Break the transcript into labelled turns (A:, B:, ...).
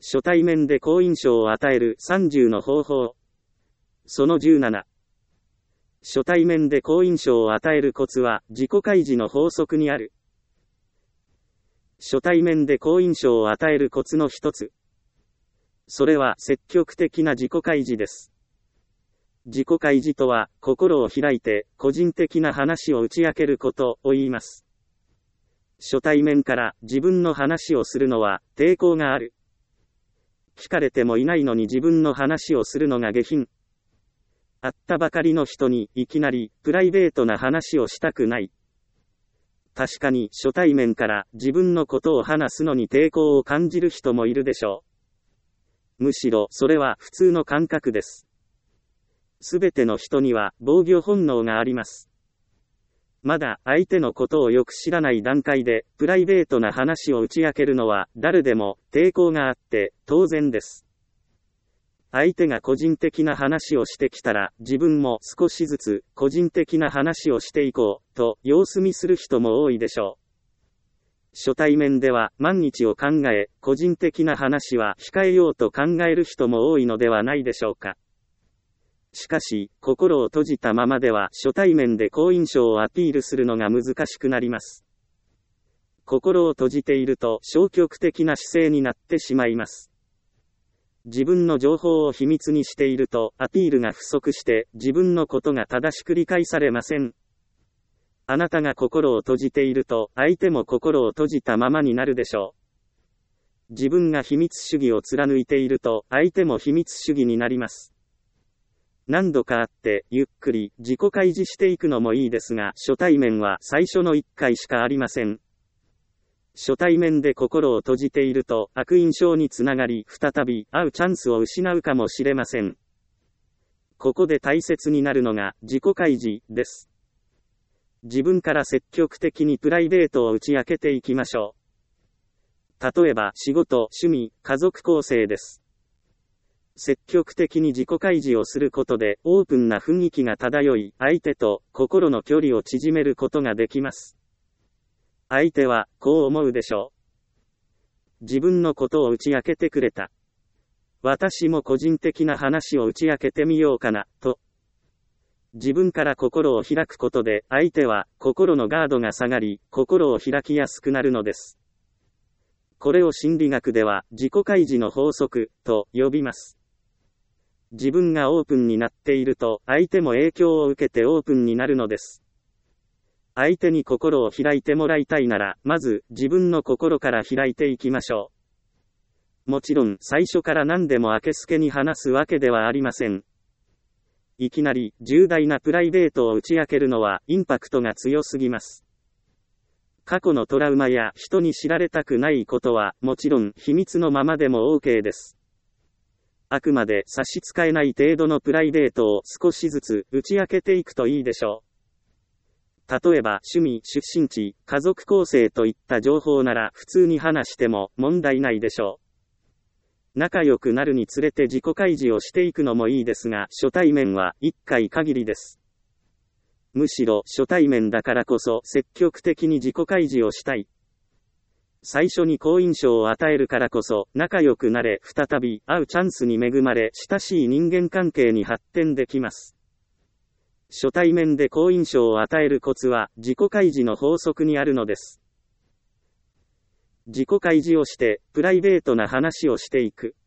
A: 初対面で好印象を与える30の方法。その17。初対面で好印象を与えるコツは自己開示の法則にある。初対面で好印象を与えるコツの一つ。それは積極的な自己開示です。自己開示とは、心を開いて個人的な話を打ち明けることを言います。初対面から自分の話をするのは抵抗がある。聞かれてもいないのに自分の話をするのが下品。会ったばかりの人にいきなりプライベートな話をしたくない。確かに初対面から自分のことを話すのに抵抗を感じる人もいるでしょう。むしろそれは普通の感覚です。すべての人には防御本能があります。まだ相手のことをよく知らない段階でプライベートな話を打ち明けるのは誰でも抵抗があって当然です。相手が個人的な話をしてきたら自分も少しずつ個人的な話をしていこうと様子見する人も多いでしょう。初対面では万日を考え個人的な話は控えようと考える人も多いのではないでしょうか。しかし、心を閉じたままでは初対面で好印象をアピールするのが難しくなります。心を閉じていると消極的な姿勢になってしまいます。自分の情報を秘密にしているとアピールが不足して自分のことが正しく理解されません。あなたが心を閉じていると相手も心を閉じたままになるでしょう。自分が秘密主義を貫いていると相手も秘密主義になります。何度か会ってゆっくり自己開示していくのもいいですが、初対面は最初の1回しかありません。初対面で心を閉じていると悪印象につながり、再び会うチャンスを失うかもしれません。ここで大切になるのが自己開示です。自分から積極的にプライベートを打ち明けていきましょう。例えば仕事、趣味、家族構成です。積極的に自己開示をすることでオープンな雰囲気が漂い、相手と心の距離を縮めることができます。相手はこう思うでしょう。自分のことを打ち明けてくれた。私も個人的な話を打ち明けてみようかな、と。自分から心を開くことで相手は心のガードが下がり、心を開きやすくなるのです。これを心理学では自己開示の法則と呼びます。自分がオープンになっていると相手も影響を受けてオープンになるのです。相手に心を開いてもらいたいなら、まず自分の心から開いていきましょう。もちろん最初から何でもあけすけに話すわけではありません。いきなり重大なプライベートを打ち明けるのはインパクトが強すぎます。過去のトラウマや人に知られたくないことはもちろん秘密のままでも OK です。あくまで差し支えない程度のプライベートを少しずつ打ち明けていくといいでしょう。例えば趣味、出身地、家族構成といった情報なら普通に話しても問題ないでしょう。仲良くなるにつれて自己開示をしていくのもいいですが、初対面は1回限りです。むしろ初対面だからこそ積極的に自己開示をしたい。最初に好印象を与えるからこそ仲良くなれ、再び会うチャンスに恵まれ親しい人間関係に発展できます。初対面で好印象を与えるコツは自己開示の法則にあるのです。自己開示をしてプライベートな話をしていく。